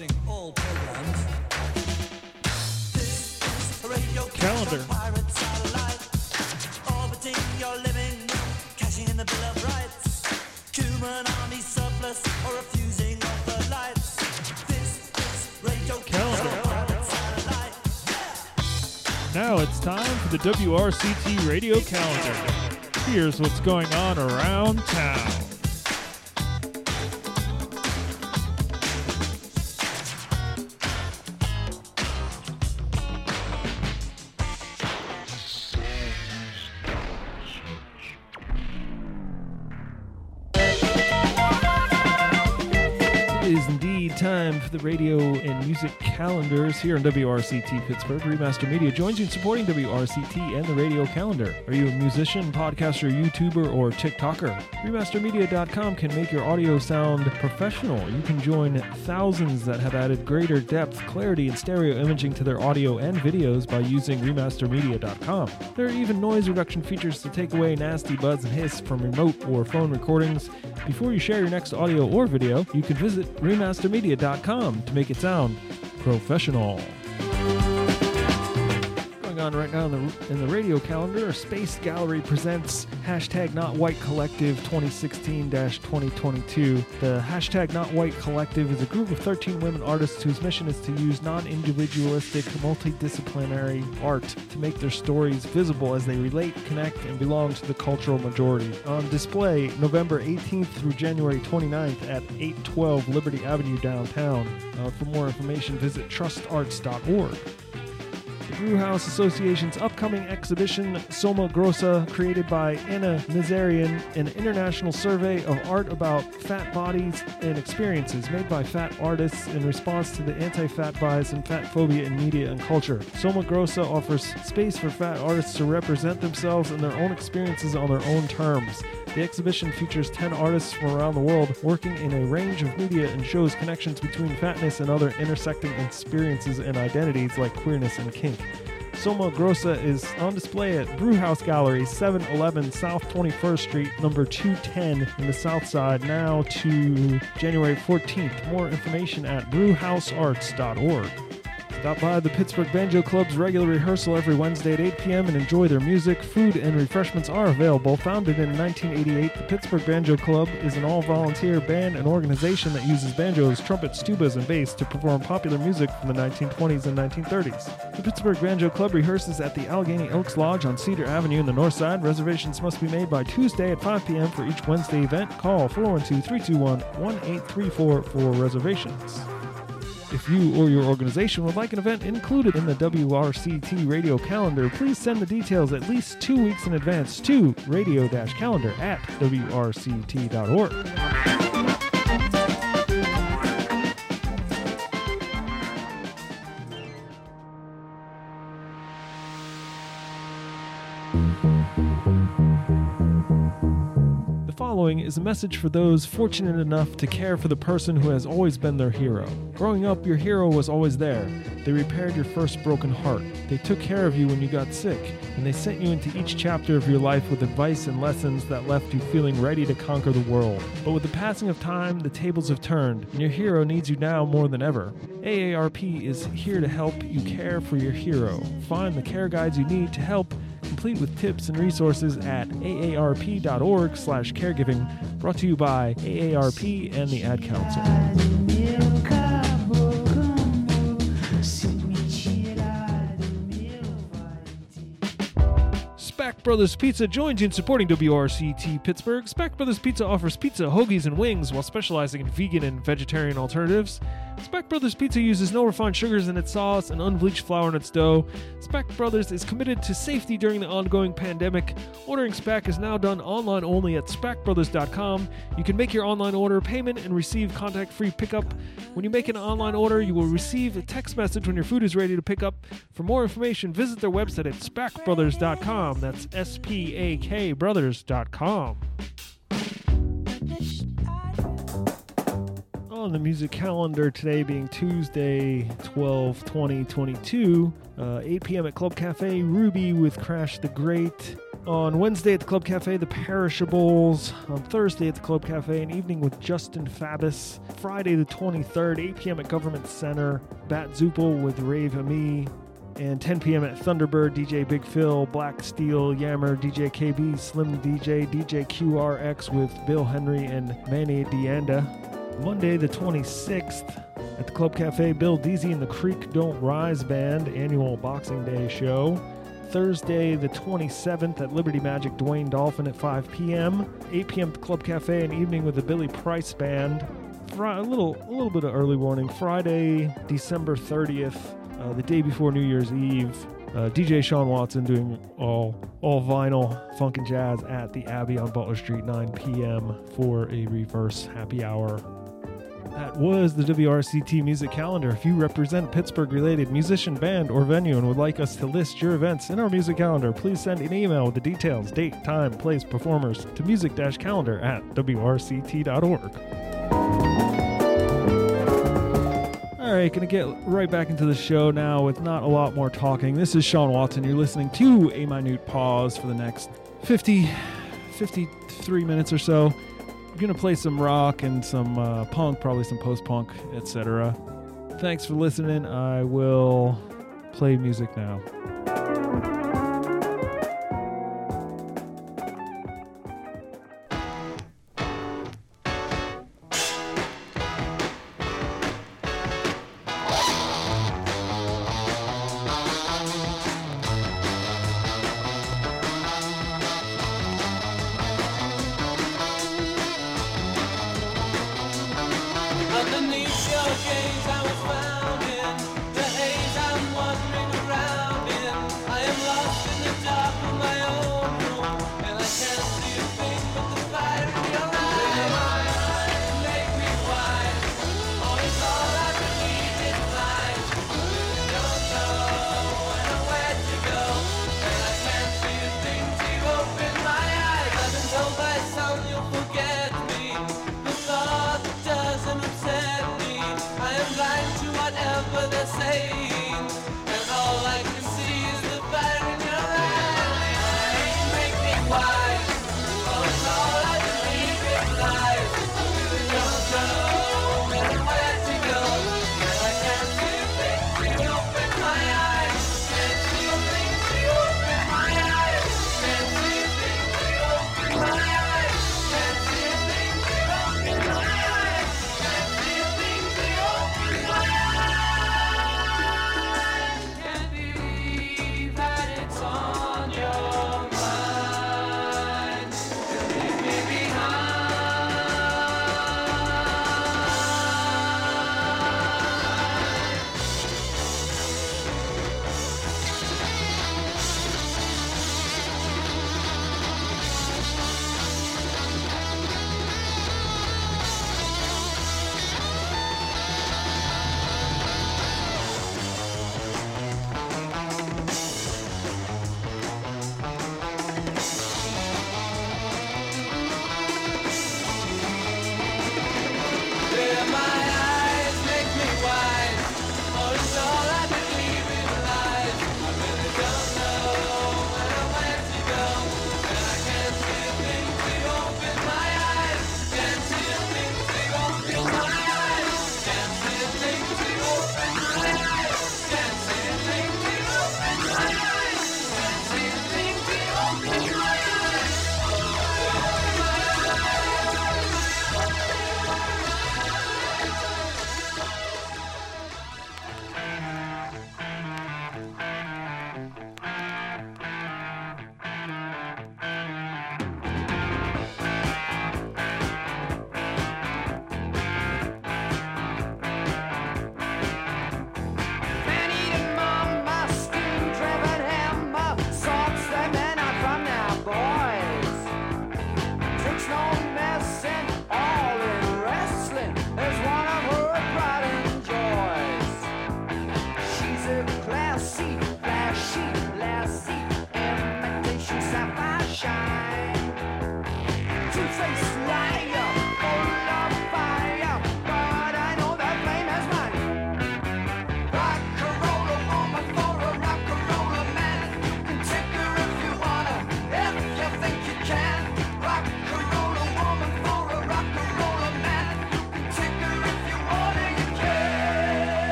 all programs. This is a radio Calendar. pirate satellite, orbiting your living room, cashing in the Bill of Rights. Human army surplus or refusing of the lights. This is radio Calendar. pirate satellite. Now it's time for the WRCT Radio Calendar. Here's what's going on around town. It is indeed time for the radio and music calendars here on WRCT Pittsburgh. Remaster Media joins you in supporting WRCT and the radio calendar. Are you a musician, podcaster, YouTuber, or TikToker? Remastermedia.com can make your audio sound professional. You can join thousands that have added greater depth, clarity, and stereo imaging to their audio and videos by using Remastermedia.com. There are even noise reduction features to take away nasty buzz and hiss from remote or phone recordings. Before you share your next audio or video, you can visit Remastermedia.com to make it sound professional. Going on right now in the radio calendar, Space Gallery presents hashtag Not White Collective 2016-2022. The hashtag Not White Collective is a group of 13 women artists whose mission is to use non-individualistic, multidisciplinary art to make their stories visible as they relate, connect, and belong to the cultural majority. On display November 18th through January 29th at 812 Liberty Avenue downtown. For more information, visit trustarts.org. The Brewhouse Association's upcoming exhibition, Soma Grossa, created by Anna Nazarian, an international survey of art about fat bodies and experiences made by fat artists in response to the anti-fat bias and fat phobia in media and culture. Soma Grossa offers space for fat artists to represent themselves and their own experiences on their own terms. The exhibition features 10 artists from around the world working in a range of media and shows connections between fatness and other intersecting experiences and identities like queerness and kink. Soma Grossa is on display at Brewhouse Gallery, 711 South 21st Street, number 210 in the South Side, now to January 14th. More information at brewhousearts.org. Stop by the Pittsburgh Banjo Club's regular rehearsal every Wednesday at 8 p.m. and enjoy their music. Food and refreshments are available. Founded in 1988, the Pittsburgh Banjo Club is an all-volunteer band and organization that uses banjos, trumpets, tubas, and bass to perform popular music from the 1920s and 1930s. The Pittsburgh Banjo Club rehearses at the Allegheny Elks Lodge on Cedar Avenue in the North Side. Reservations must be made by Tuesday at 5 p.m. for each Wednesday event. Call 412-321-1834 for reservations. If you or your organization would like an event included in the WRCT radio calendar, please send the details at least 2 weeks in advance to radio-calendar@wrct.org. The following is a message for those fortunate enough to care for the person who has always been their hero. Growing up, your hero was always there. They repaired your first broken heart. They took care of you when you got sick, and they sent you into each chapter of your life with advice and lessons that left you feeling ready to conquer the world. But with the passing of time, the tables have turned, and your hero needs you now more than ever. AARP is here to help you care for your hero. Find the care guides you need to help, complete with tips and resources at aarp.org/caregiving, brought to you by AARP and the Ad Council. Spack Brothers Pizza joins you in supporting WRCT Pittsburgh. Spack Brothers Pizza offers pizza, hoagies, and wings while specializing in vegan and vegetarian alternatives. Spack Brothers Pizza uses no refined sugars in its sauce and unbleached flour in its dough. Spack Brothers is committed to safety during the ongoing pandemic. Ordering Spack is now done online only at spackbrothers.com. You can make your online order, payment, and receive contact-free pickup. When you make an online order, you will receive a text message when your food is ready to pick up. For more information, visit their website at spackbrothers.com. That's SPAK brothers.com. On the music calendar today being Tuesday, 12/20/22, 8 p.m. at Club Cafe Ruby with Crash the Great. On Wednesday at the Club Cafe, The Perishables. On Thursday at the Club Cafe, an evening with Justin Fabus. Friday the 23rd, 8 p.m. at Government Center, Bat Zupel with Rave Ami. And 10 p.m. at Thunderbird, DJ Big Phil, Black Steel, Yammer, DJ KB, Slim DJ, DJ QRX with Bill Henry and Manny Dianda. Monday the 26th at the Club Cafe, Bill Deasy and the Creek Don't Rise Band annual Boxing Day show. Thursday the 27th at Liberty Magic, Dwayne Dolphin at 5 p.m. 8 p.m. at the Club Cafe, an evening with the Billy Price Band. A little bit of early warning. Friday, December 30th, the day before New Year's Eve, DJ Sean Watson doing all vinyl funk and jazz at the Abbey on Butler Street, 9 p.m. for a reverse happy hour. That was the WRCT music calendar. If you represent Pittsburgh-related musician, band, or venue and would like us to list your events in our music calendar, please send an email with the details, date, time, place, performers to music-calendar@wrct.org. All right, going to get right back into the show now with not a lot more talking. This is Sean Watson. You're listening to A Minute Pause for the next 53 minutes or so. I'm going to play some rock and some punk, probably some post-punk, etc. Thanks for listening. I will play music now. Underneath your gaze I was found in the haze I'm wandering around in.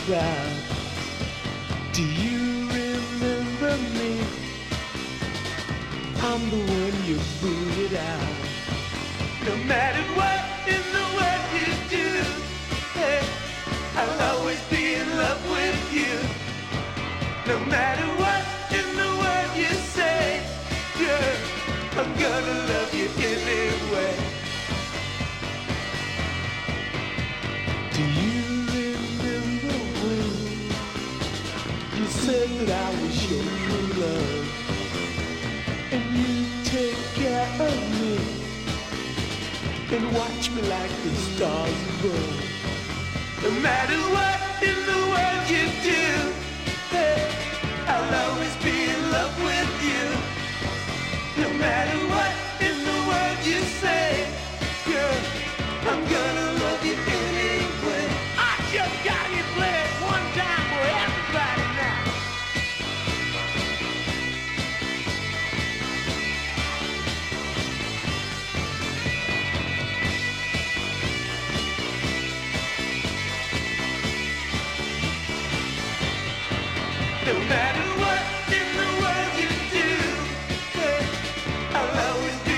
cloud. Do you remember me? I'm the one you booted out. No matter what in the world you do, hey, I'll always be in love with you. No matter what in the world you say, girl, I'm gonna love you anyway. Do you remember when you said that I was your true love, and you take care of me and watch me like the stars above? No matter what in the world you do, hey, I'll always be in love with you. No matter what in the world you say, girl, I'm gonna love you anyway. I just gotta play it one time for everybody now. No matter what in the world you do, hey, I'll always be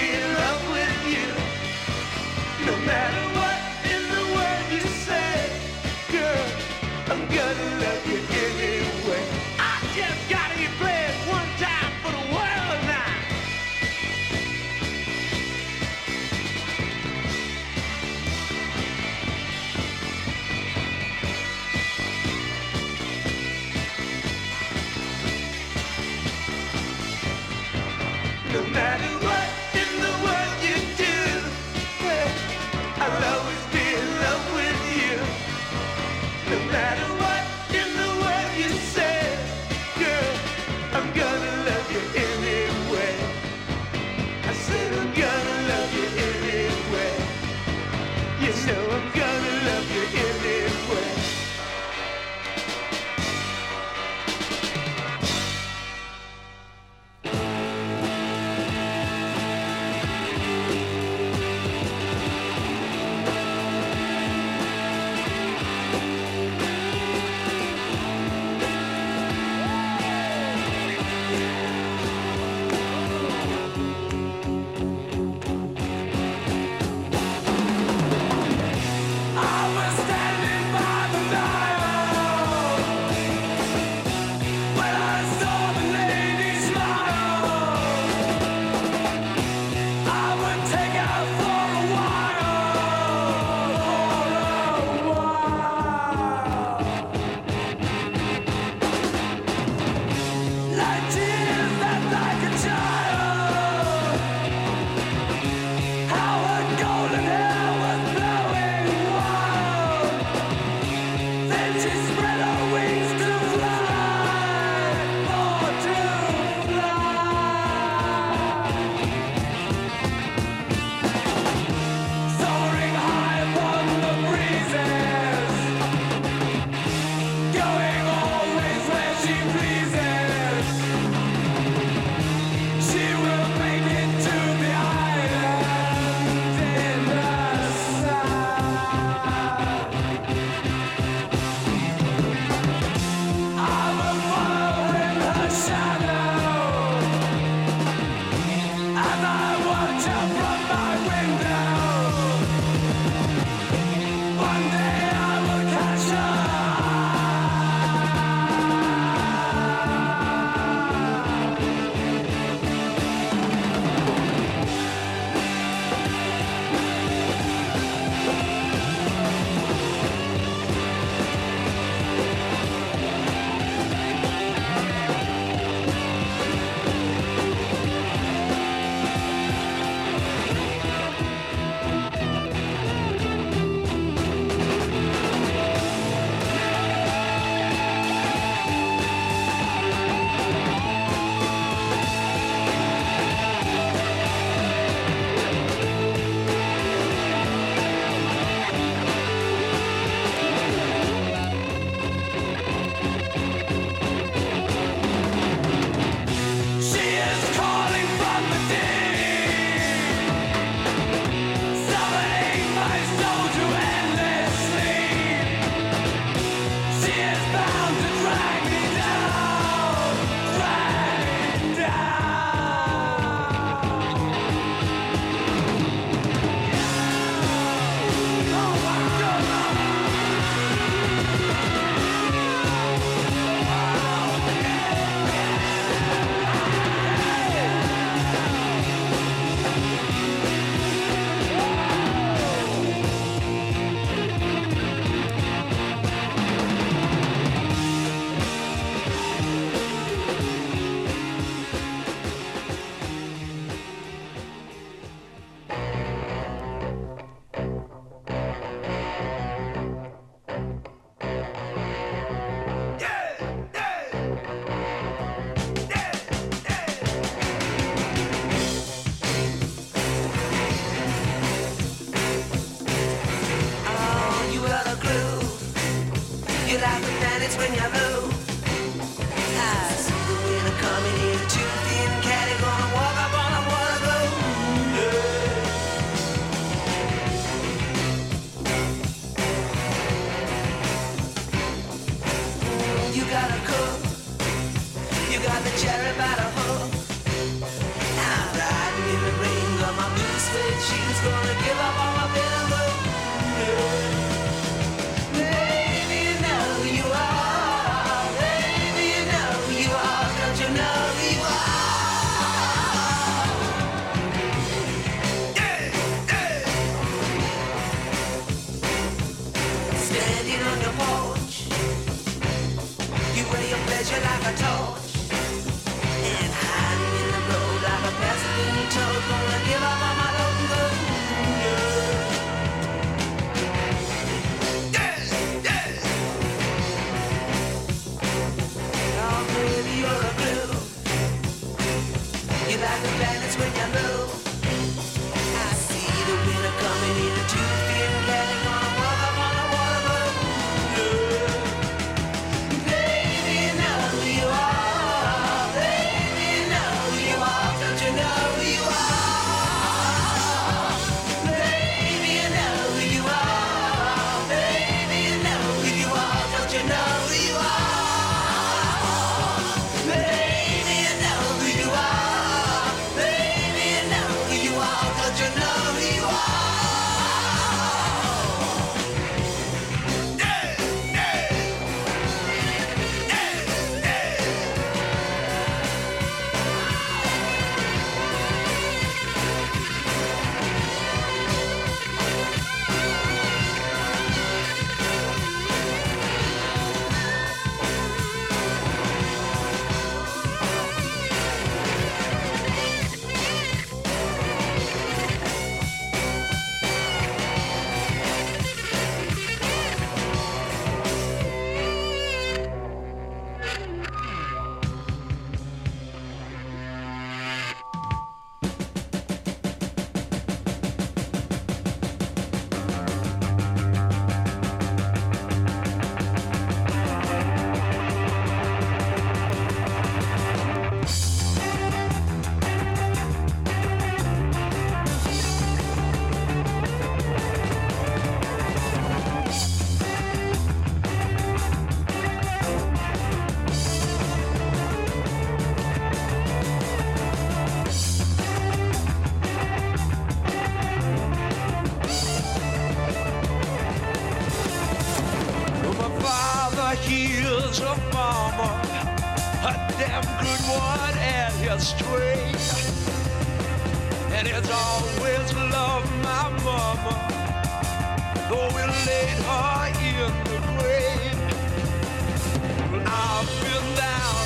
is a farmer, a damn good one at his trade. And he's always loved my mama, though we laid her in the grave. Well, I've been down,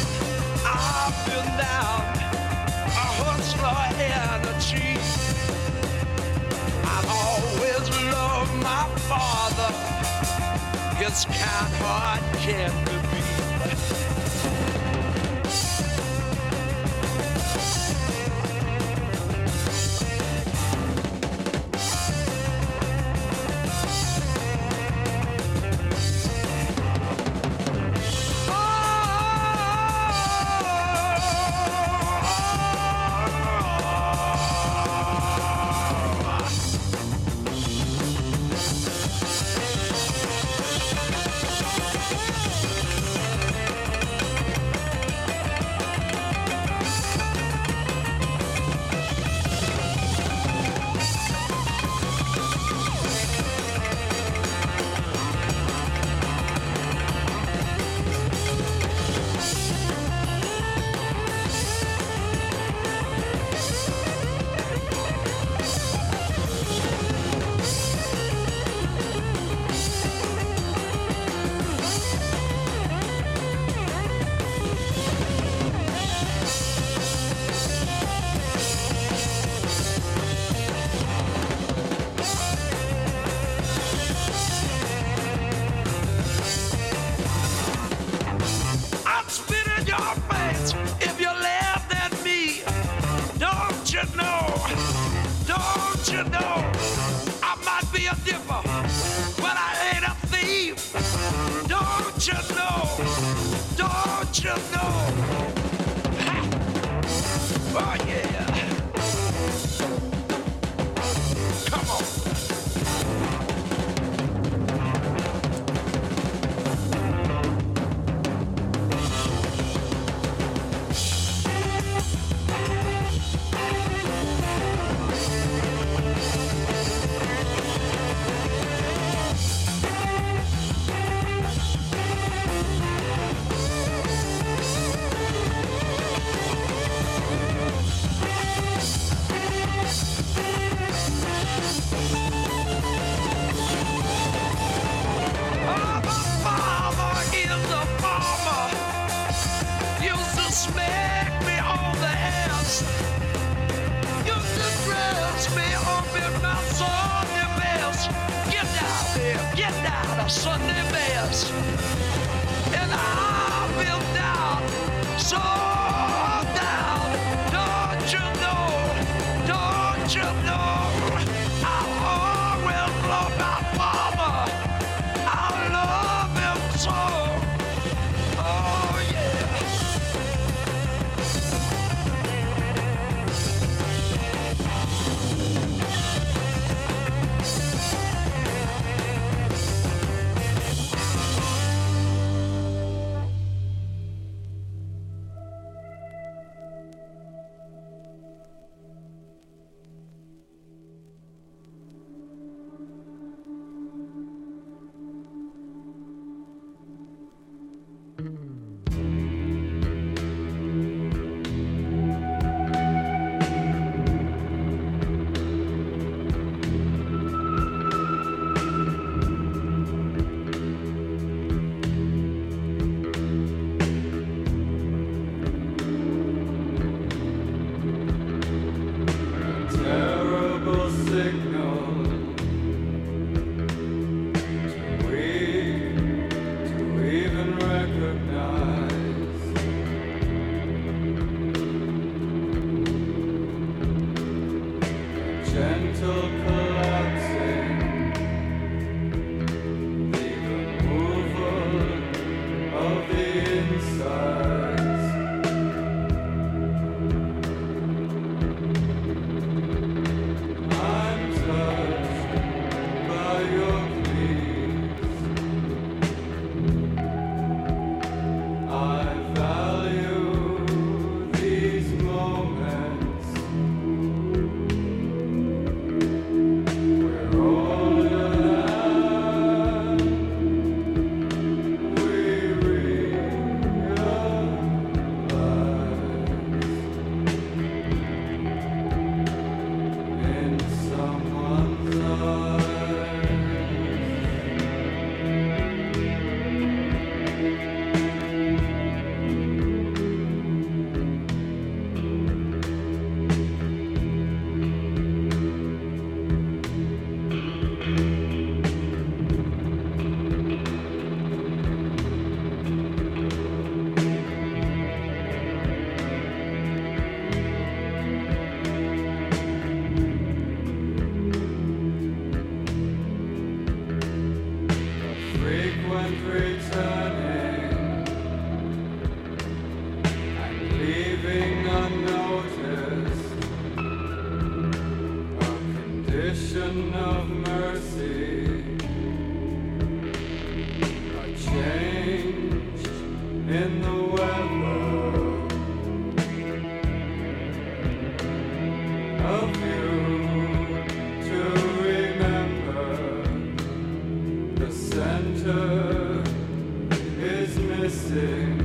a hustler and a cheat. I've always loved my father, his kind heart can't be beat. suspicion of mercy, a change in the weather, a view to remember, the center is missing.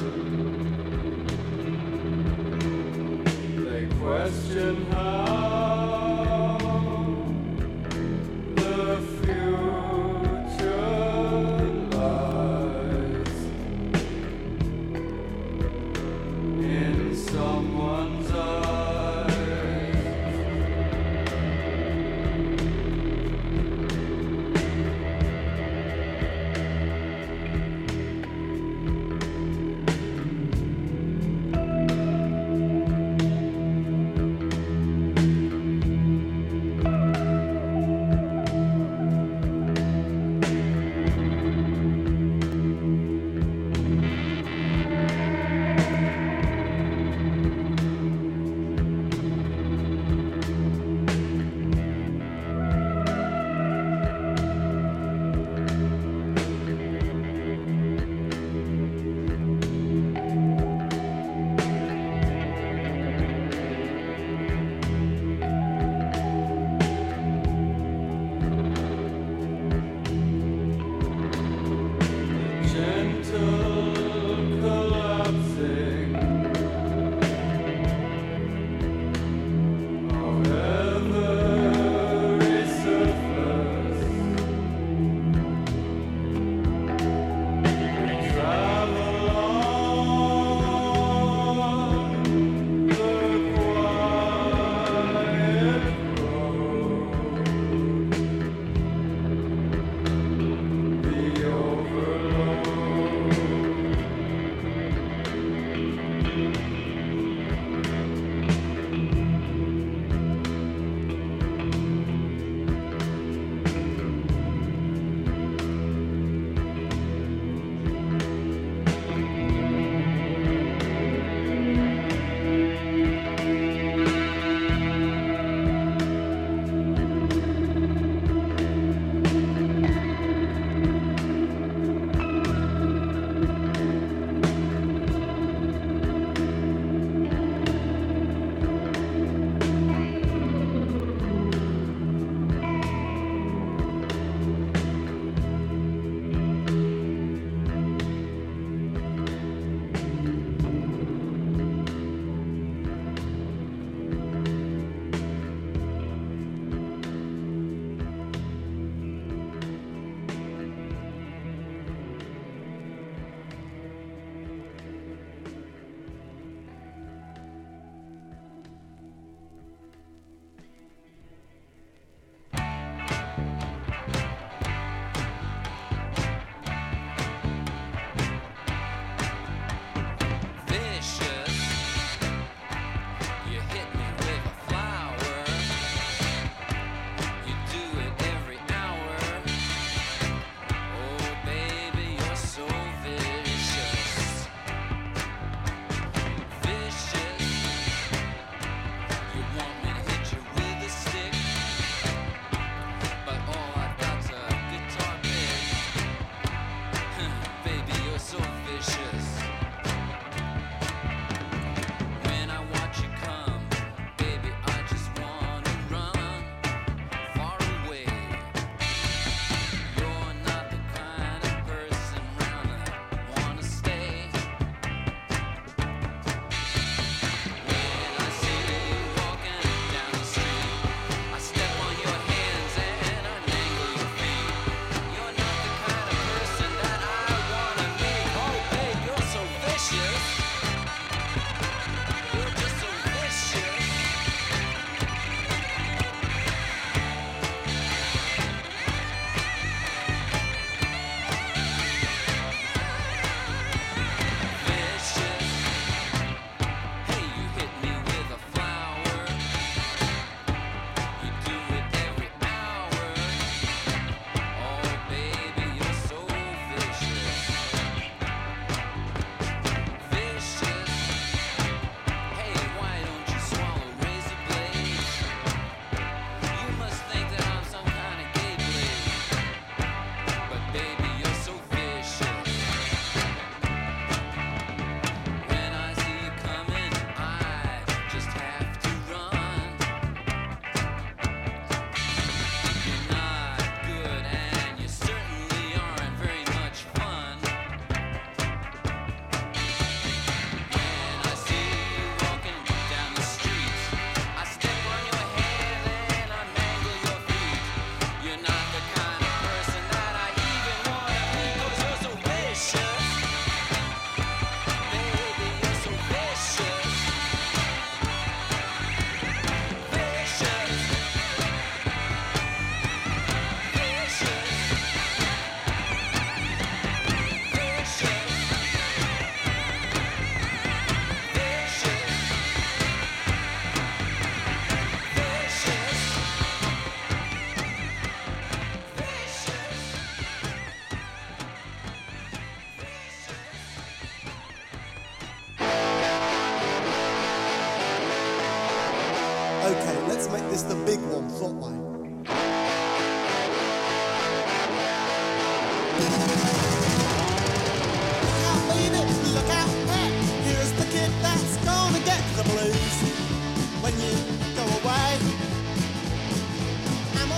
They question how the future lies.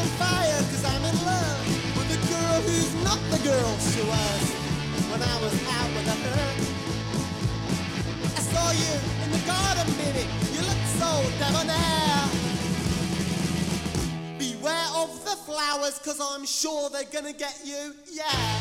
on fire, cause I'm in love with a girl who's not the girl she was when I was out with her. I saw you in the garden, baby, you look so debonair. Beware of the flowers, cause I'm sure they're gonna get you, yeah.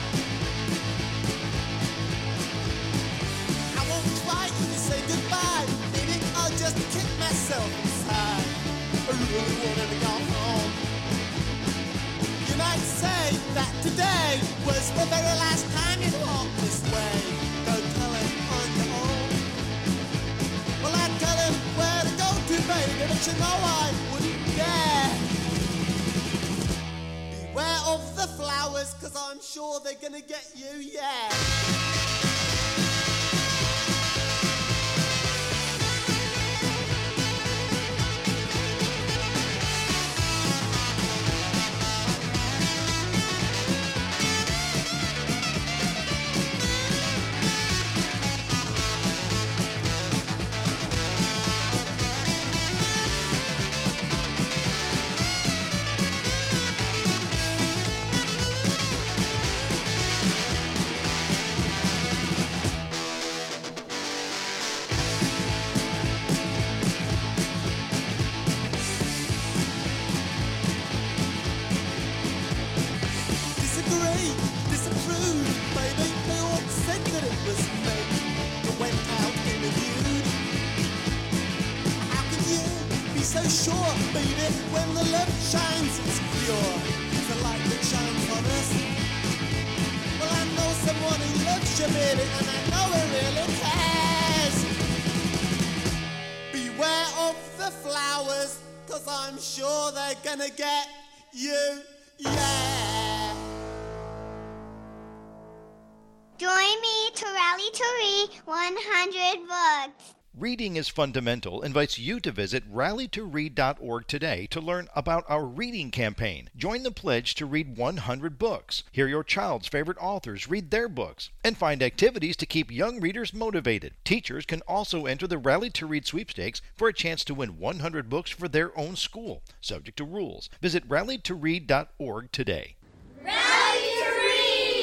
I won't try to say goodbye, baby, I'll just kick myself inside. I really wanted to go home. You might say that today was the very last time you'd walk this way. Go tell him on your own. Well, I'd tell him where to go to, baby, but you know I wouldn't dare. Beware of the flowers, cause I'm sure they're gonna get you, yeah. So sure, baby, when the love shines, it's pure. It's a light that shines on us. Well, I know someone who loves you, baby, and I know he really cares. Beware of the flowers, cause I'm sure they're gonna get you, yeah. Join me to rally to read 100 books. Reading is Fundamental invites you to visit rallytoread.org today to learn about our reading campaign. Join the pledge to read 100 books. Hear your child's favorite authors read their books, and find activities to keep young readers motivated. Teachers can also enter the Rally to Read sweepstakes for a chance to win 100 books for their own school, subject to rules. Visit rallytoread.org today. Rally to read!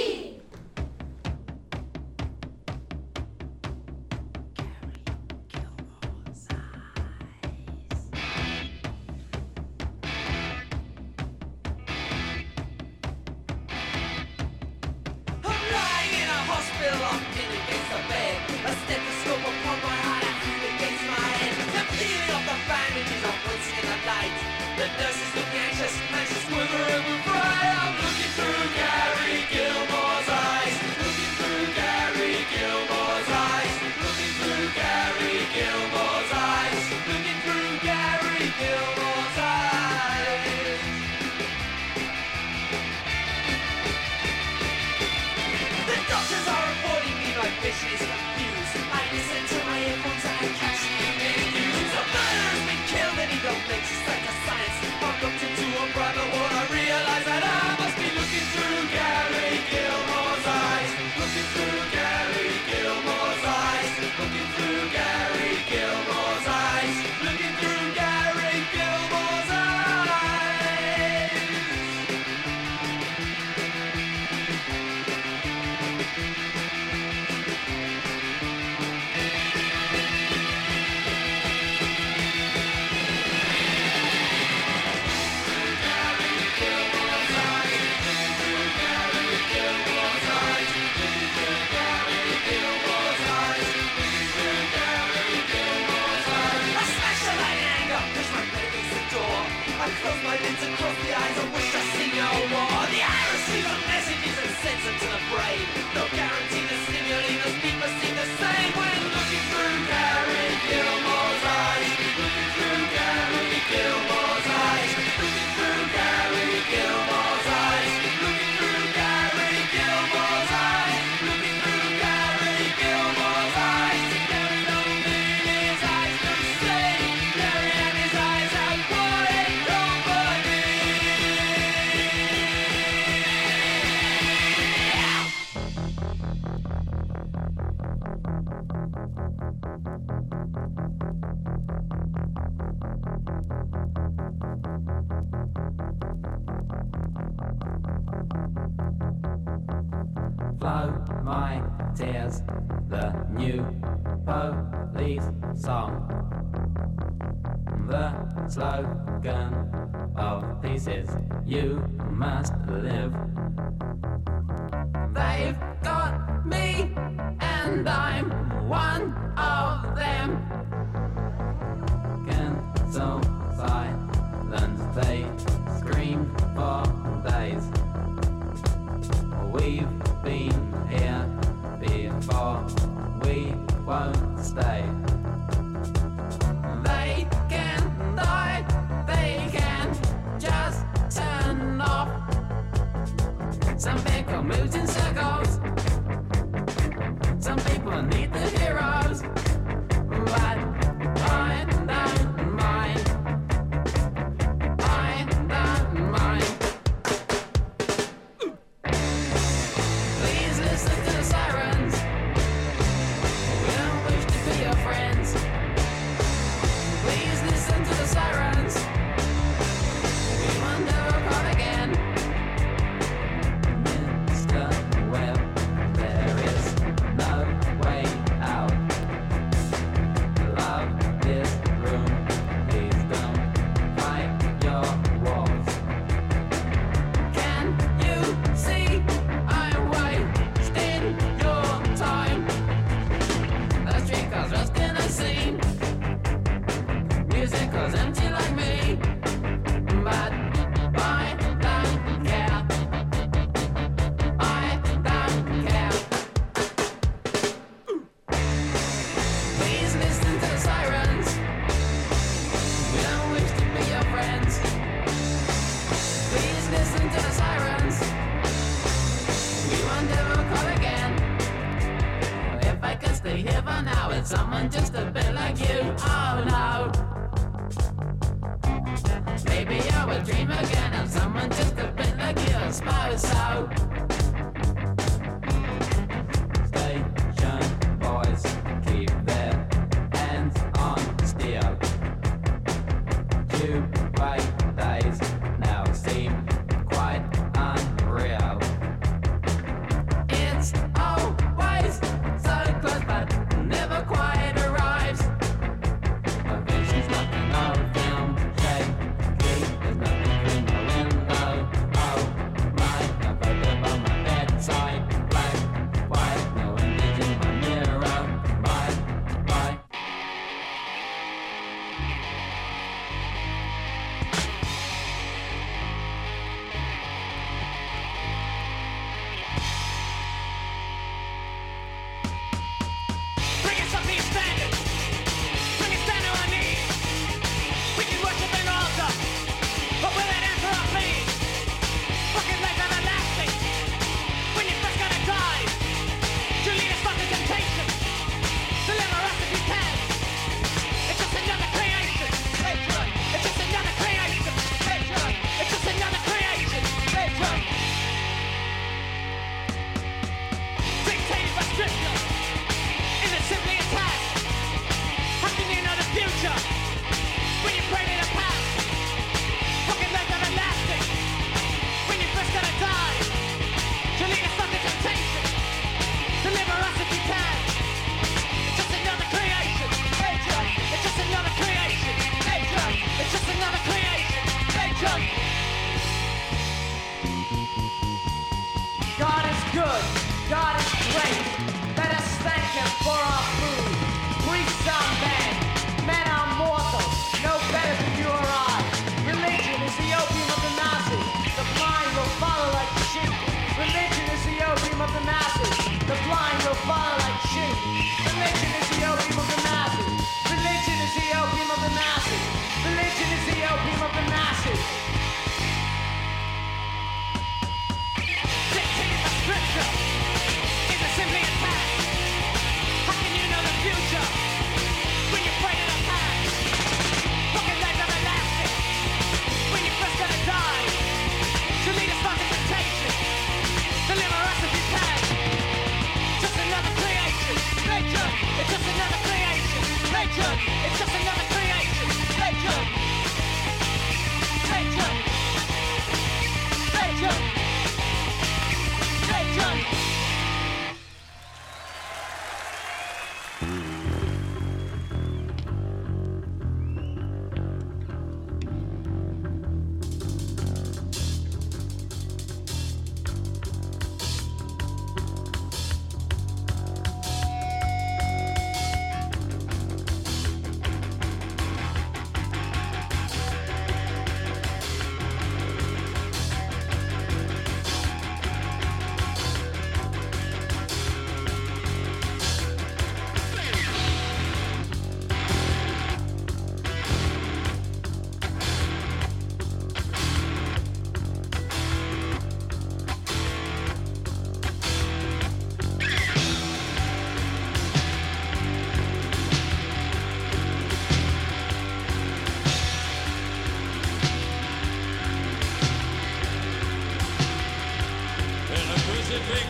Locked in against the bed, a stethoscope upon my heart, I feel against my head. The feeling of the bandages are pointing in the light. The nurse is looking anxious, and she's quivering with pride. flow my tears, the new police song. The slogan of peace is you must live. They've got me and I'm one of them. Cancel silence, they screamed for days. We've been here before, we won't stay. They can die, they can just turn off. Some vehicle moves in circles. Some people need the heroes, but I don't mind. I don't mind. Please listen to the sirens. We don't wish to be your friends. Please listen to the sirens. We will never call again. Mr. Webb, there is no way out. Love this room, please don't fight your walls. Can you see I'm wasting your time? The street cars rust in a scene. Music was empty like me, but I don't care. I don't care. Please listen to the sirens. We don't wish to be your friends. Please listen to the sirens. We won't ever call again. If I could stay here for now with someone just a bit like you, oh no. Maybe I will dream again of someone just a bit like you, I suppose so. Station boys keep their hands on steel. Two-way days now seem quite unreal. It's always so close but never quite arrives. My vision's like an old film, shaky, there's nothing in the window. Oh my, I've got the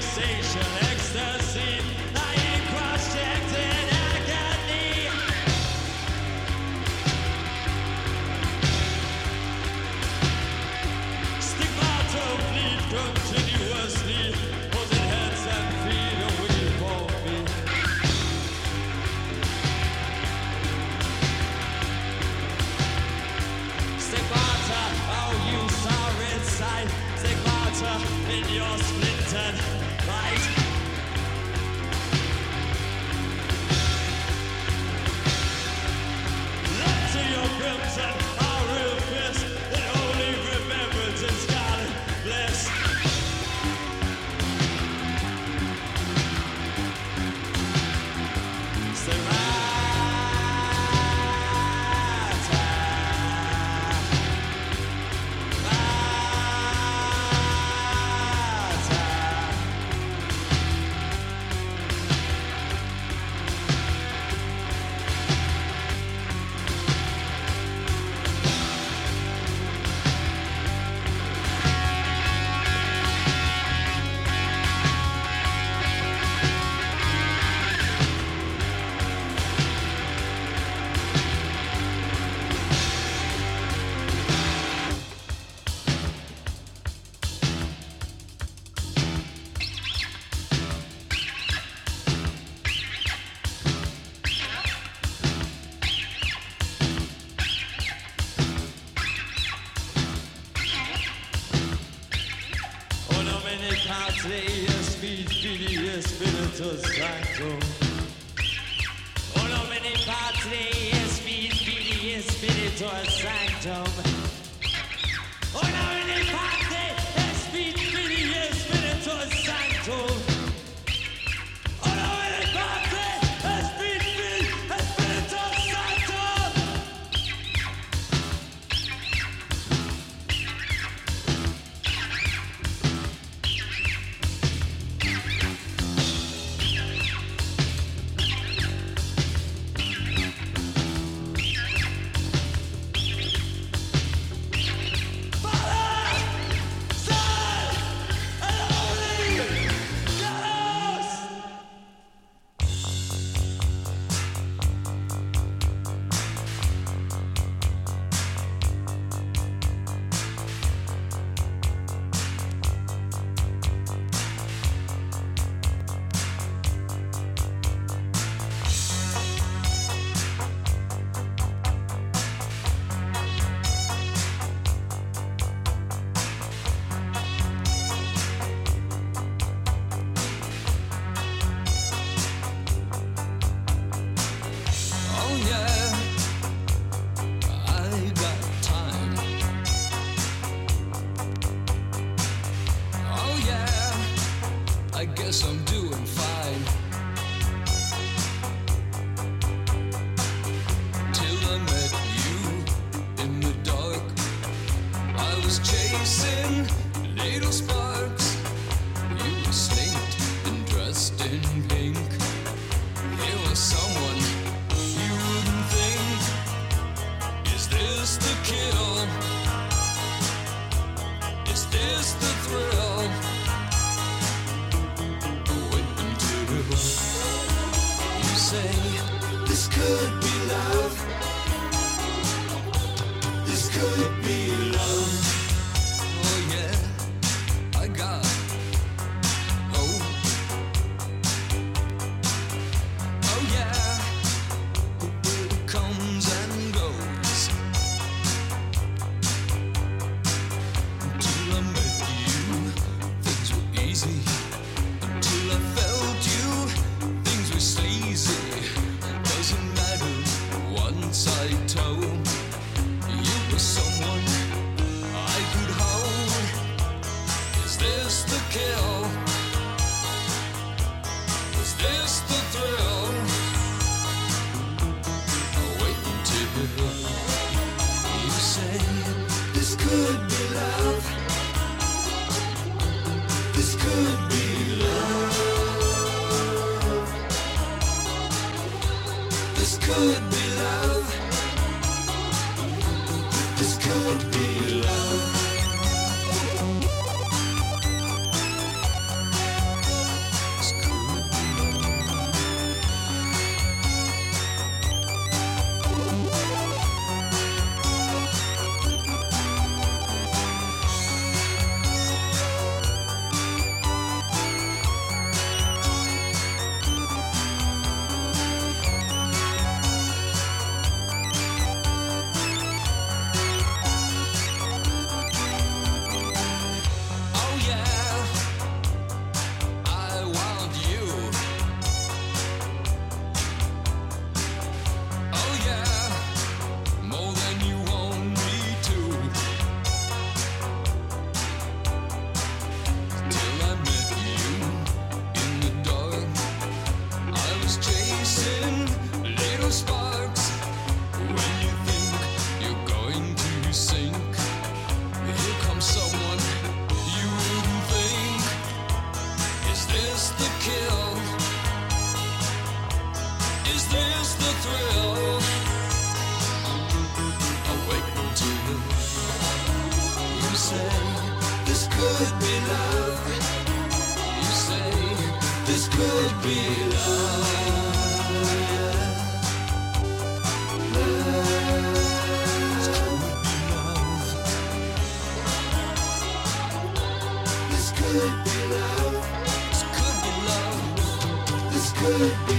sensation, ecstasy, I ain't cross-checked in agony. Stigmata bleed continuously, holding hands and feet away from me. Stigmata, how you sour inside. Stigmata in your splintered mind. Left to your crimson, our real fist, and only remembrance in scarlet bliss. Spiritus Sanctum. Oh, nomine Patri, Filii, Spiritus Sanctum. Oh, nomine Patri, Filii, Spiritus Sanctum. Oh, nomine Patri, Filii, Spiritus Sanctum. This could be love. You say this could be love. This could be love. This could be love. This could be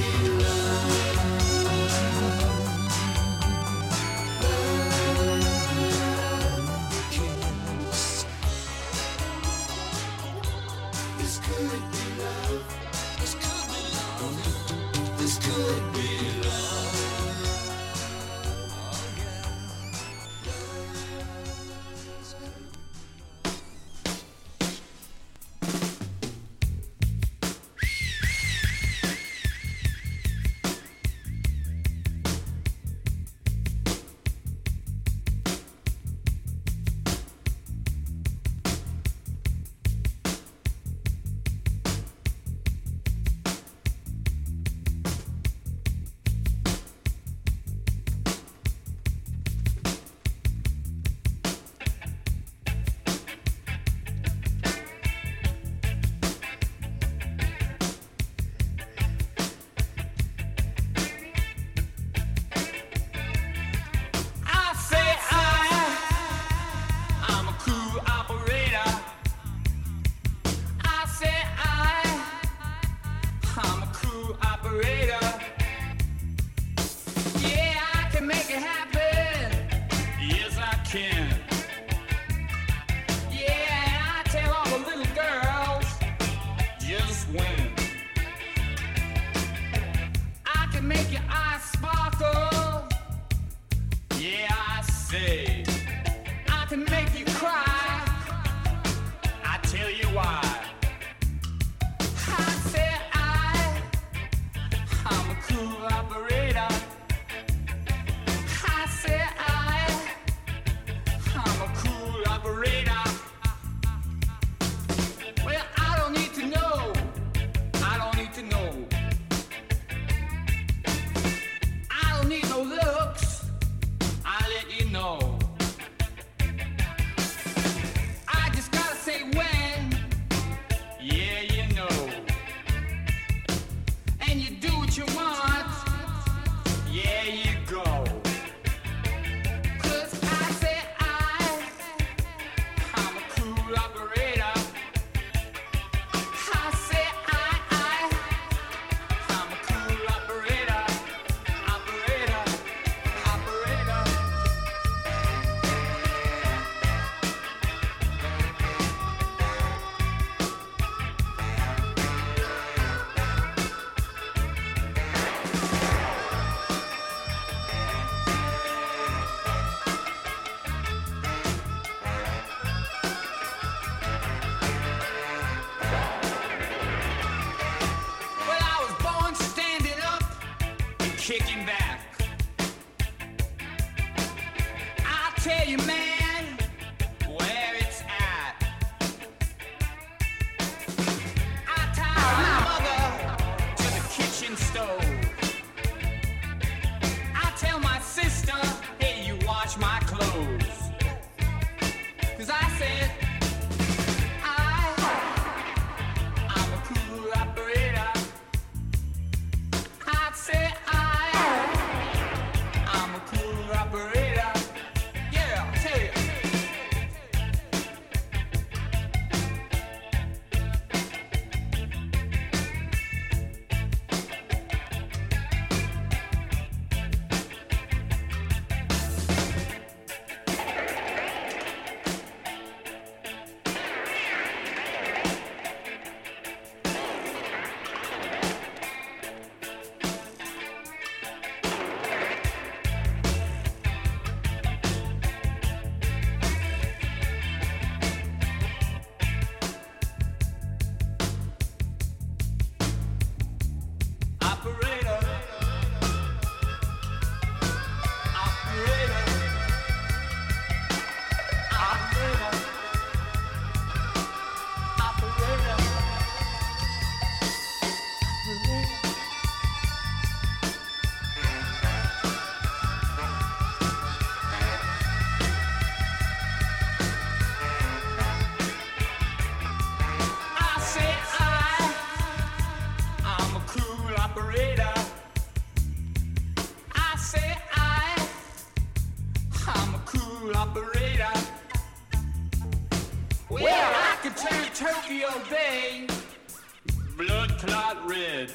can turn Tokyo Bay blood clot red.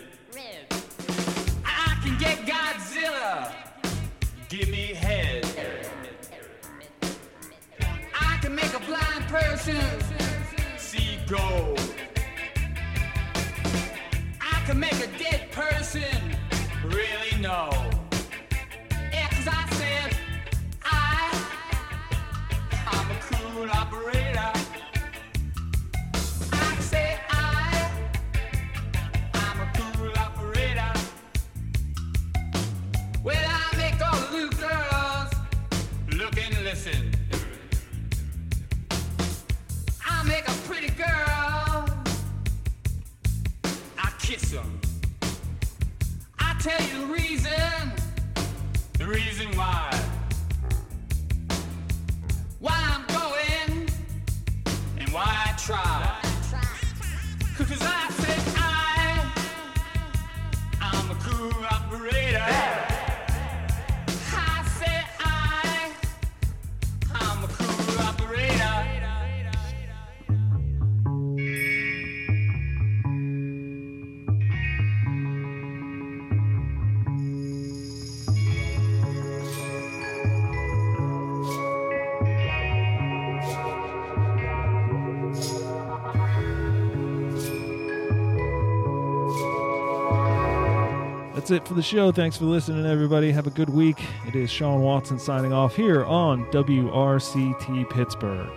I can get Godzilla, give me head. I can make a blind person see gold. I can make a dead person really know. Yeah, 'cause I said I'm a cool operator. I say I'm a cool operator. Well, I make all the little girls look and listen. I make a pretty girl, I kiss them. I tell you the reason why I'm going and why I try. 'Cause I said I'm a cool operator. I said I'm a cool operator. That's it for the show. Thanks for listening, everybody. Have a good week. It is Sean Watson signing off here on WRCT Pittsburgh.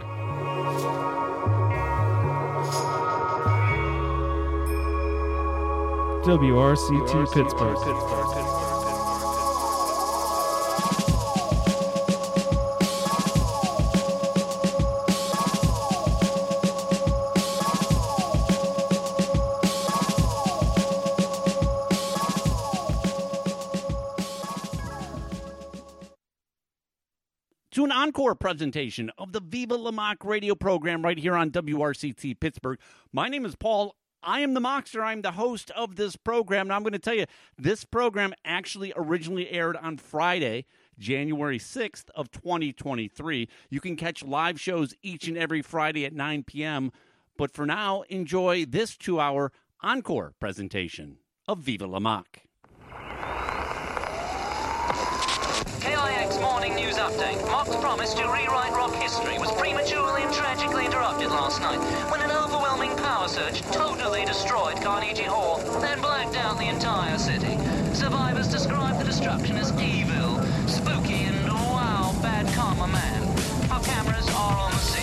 WRCT Pittsburgh. To an encore presentation of the Viva La Mock radio program right here on WRCT Pittsburgh. My name is Paul. I am the Mockster. I'm the host of this program. And I'm going to tell you, this program actually originally aired on Friday, January 6th of 2023. You can catch live shows each and every Friday at 9 p.m. But for now, enjoy this 2-hour encore presentation of Viva La Mock. KIX Morning News Update. Mock's promise to rewrite rock history was prematurely and tragically interrupted last night when an overwhelming power surge totally destroyed Carnegie Hall and blacked out the entire city. Survivors describe the destruction as evil, spooky, and wow, bad karma man. Our cameras are on the scene.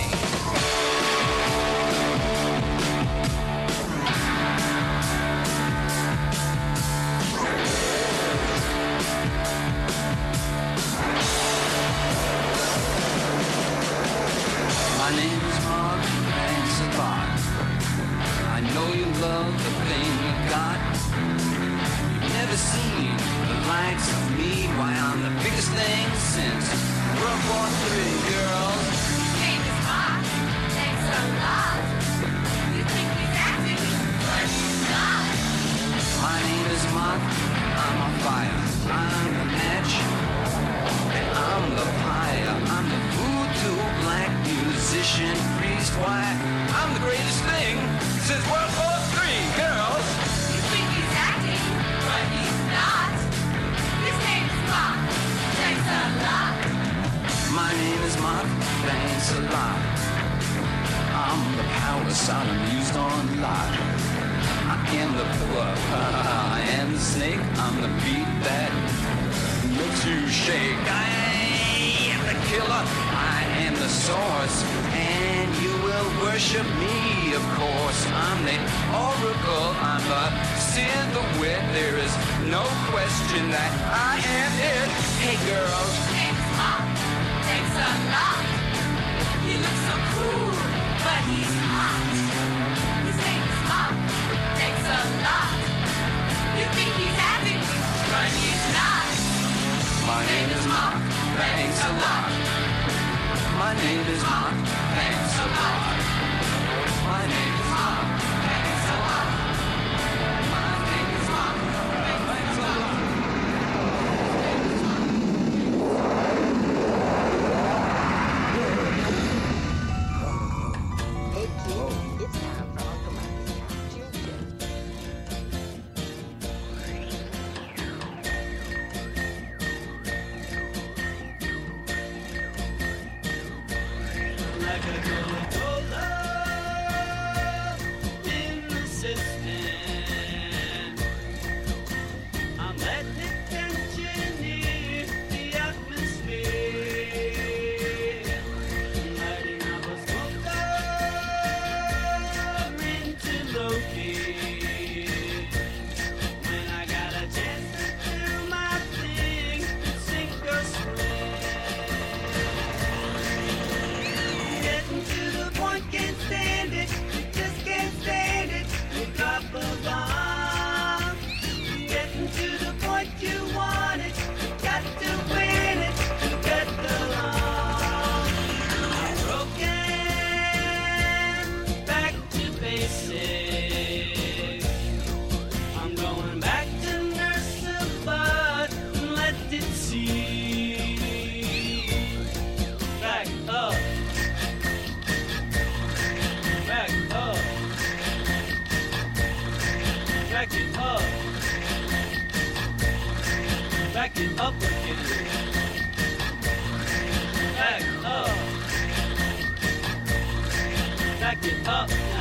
My name is Mark, thanks a lot. I know you love the thing you got. You've never seen the likes of me. Why, I'm the biggest thing since World War III, girls. My name is Mark, thanks a lot. You think he's acting, but he's not. My name is Mark, I'm on fire. I'm the match, and I'm the pyre. I'm the voodoo black musician priest. Why, I'm the greatest thing since World War III, girls. You think he's acting, but he's not. His name is Mark, thanks a lot. My name is Mark, thanks a lot. I'm the power Sodom used on Lot. I am the pillar, I am the snake. I'm the beat that makes you shake. I am the killer, I am the source, and you will worship me, of course. I'm the oracle, I'm the silhouette. There is no question that I am it. Hey girls, His name is Mark, thanks a lot. He looks so cool, but he's hot. His name is Mark, thanks a lot. You think he's acting, but he's not. my name is Mark, thanks a lot. My name is Mark, thanks a lot. My name is Mark, thanks a lot. My name is Mark, thanks a lot. Whoa. back it up.